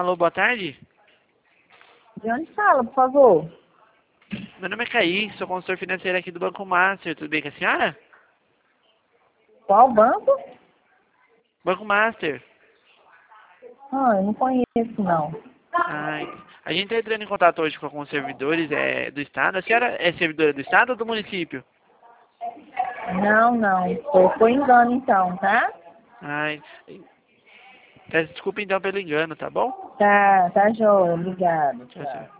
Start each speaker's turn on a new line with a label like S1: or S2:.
S1: Alô, boa tarde.
S2: De onde fala, por favor?
S1: Meu nome é Kaique, sou consultor financeiro aqui do Banco Master. Tudo bem com a senhora?
S2: Qual banco?
S1: Banco Master.
S2: Ah, eu não conheço, não.
S1: Ai, a gente está entrando em contato hoje com alguns servidores do Estado. A senhora é servidora do Estado ou do município?
S2: Não, não. Foi engano, então, tá?
S1: Ai, peço desculpa então pelo engano, tá bom?
S2: Tá, tá joia. Obrigado.
S1: Tchau, tchau.
S2: Tchau.